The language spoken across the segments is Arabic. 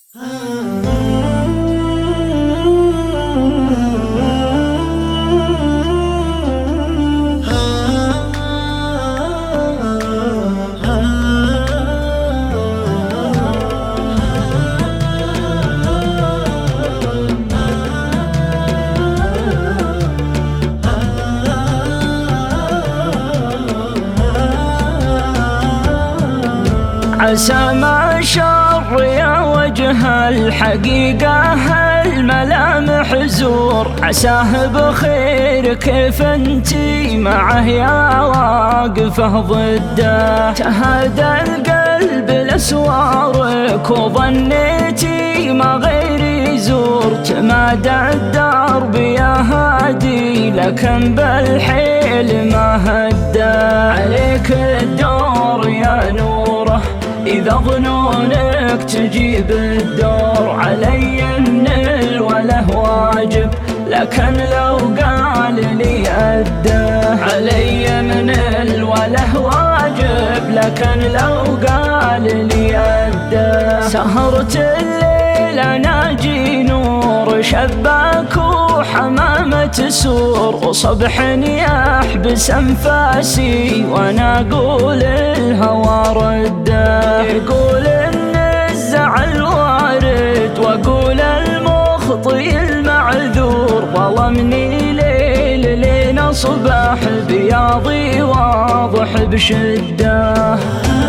عسى ما شر يا وجه الحقيقة الملامح زور، عساه بخير كيف انتي معه يا واقفه ضده. تهدى القلب لاسوارك وظنيتي ما غيري يزور، تمادى الدرب يا هادي لكن بالحيل ما هدى. عليك الدور يا نوره إذا ظنونك تجيب الدور، علي النل وله واجب لكن لو قال لي أده. علي منل وله واجب لكن لو قال لي أده. سهرت الليل أناجي نور شباك وحمامة سور، وصبح يحبس أنفاسي وأنا أقول الهوى رده. يقول إن الزعل وارد وأقول المخطي المعذور، ظلمني ليل لين أصبح بياضي واضح بشده.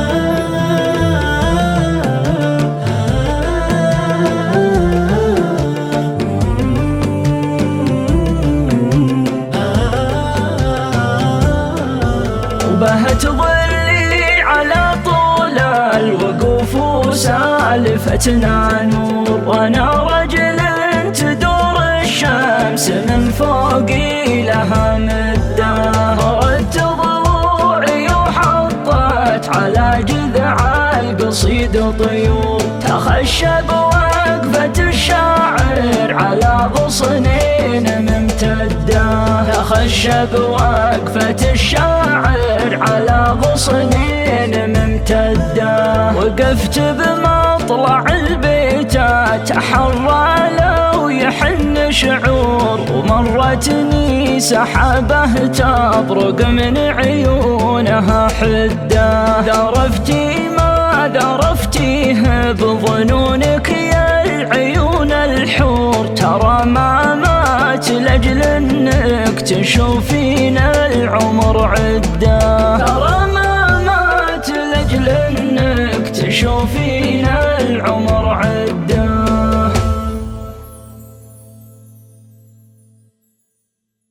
بهت ظلي على طول الوقوف وسالفتنا نور، وانا رجل تدور الشمس من فوقي لها مده. ردت ضلوعي وحطت على جذع القصيد طيور، تخشب وقفة الشاعر على غصنين ممتده. تخشب وقفة الشاعر على غصنين ممتده. وقفت بمطلع البيتات أحرى لو يحن شعور، ومرتني سحابه تبرق من عيونها حده. ذرفتي ما ذرفتيه بظنونك يا العيون الحور، ترى ما مات لأجل انك تشوفين العمر عده. ترى ما مات لأجل انك تشوفين العمر